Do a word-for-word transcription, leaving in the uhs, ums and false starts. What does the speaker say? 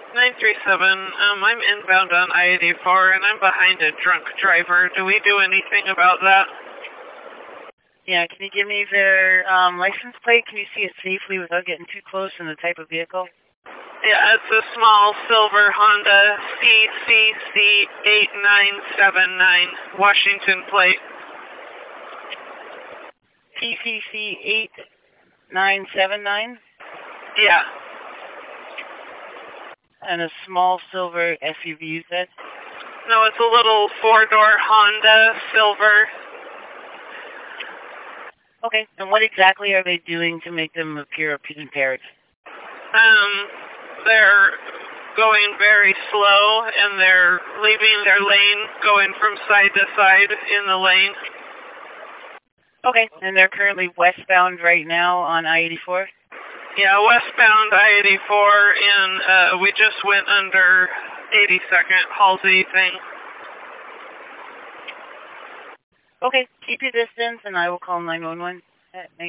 nine three seven, um, I'm inbound on I eighty-four and I'm behind a drunk driver. Do we do anything about that? Yeah, can you give me their um, license plate? Can you see it safely without getting too close, and the type of vehicle? Yeah, it's a small silver Honda C C C eight nine seven nine, Washington plate. C C C eight nine seven nine? Yeah. And a small silver S U V, you said? No, it's a little four-door Honda silver. Okay, and what exactly are they doing to make them appear impaired? Um, they're going very slow, and they're leaving their lane, going from side to side in the lane. Okay, and they're currently westbound right now on I eighty-four? Yeah, westbound I eighty-four, and uh, we just went under eighty-second Halsey thing. Okay, keep your distance, and I will call nine one one.